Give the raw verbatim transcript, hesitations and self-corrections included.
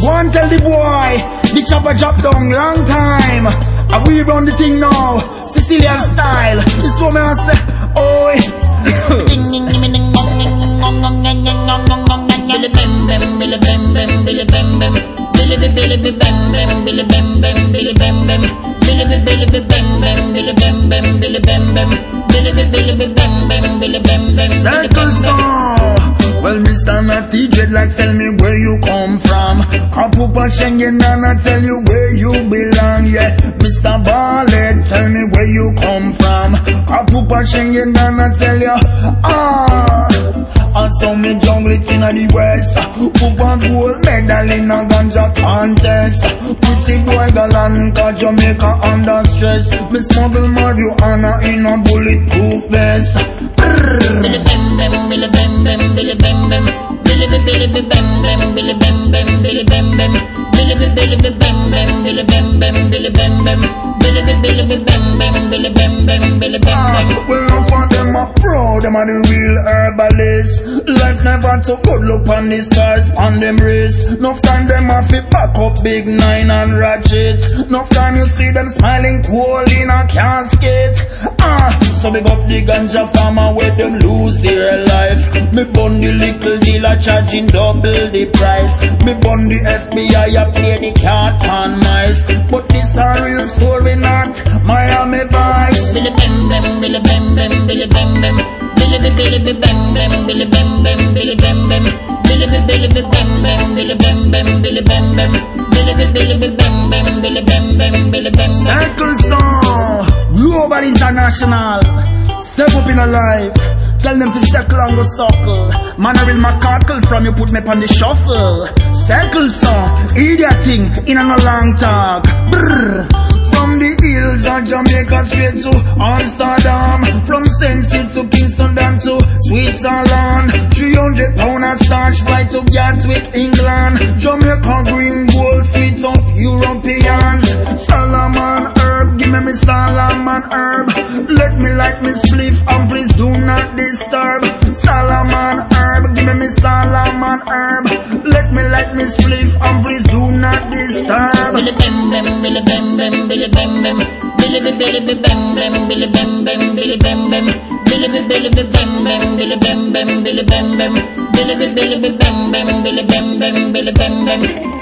Go and tell the boy, the chopper drop down long time. And we run the thing now, Sicilian style. This woman I say, oi. Circle song. Well, Mister Natty Dreadlocks, tell me where you come from. Kapupa Schengen and I tell you where you belong. Yeah, Mister Ballet, tell me where you come from. Kapupa Schengen and I tell you, ah. I saw me jungle it in the west. Pupa gold medal in a ganja contest. Pretty boy Galanta, Jamaica under stress. Me smuggle marijuana in a bulletproof vest. Billy bam bam, billy bam bam, billy bam bam, billy billy bam bam, billy bam bam, billy bam bam, billy billy bam bam, billy bam bam, billy bam bam, billy billy bam bam, billy bam bam, billy bam bam. Well, no for them are pro, them are the real herbalists. Life never too good, look on the scars on them wrists. No time them have to pack up big nine and ratchet. No time you see them smiling cool in a casket. Ah, so big up the ganja farmer where them lose their life. Me bun the little dealer charging double the price. Me bun the F B I a play the cat and mice. But this a real story, not Miami Vice. Billy bam bam, billy bam bam, billy bam bam, billy billy bam bam, billy bam bam, billy bam bam, billy billy bam bam, billy bam bam, billy bam bam, billy billy bam bam, billy bam bam, billy bam bam. Circle song, global international. Step up in a life. Tell them to circle and go circle. Man, I real my cackle from you put me on the shuffle. Circle song, idiot thing in a no long talk. Brrr. From the hills of Jamaica straight to Amsterdam. From Sensi to Kingston down to Switzerland. three hundred pound of starch flight to Gatwick, England. Jamaica green gold sweet up Europeans. Solomon herb, give me me Solomon herb. Let me light me spliff and please do not disturb. Solomon herb, give me me Solomon herb. Let me light me spliff and please do not disturb. Billy bam bam, billy bam bam, billy bam bam, billy billy bam bam, billy bam bam, billy bam bam, billy billy bam bam, billy bam bam, billy bam bam, billy billy bam bam, billy bam bam, billy bam bam.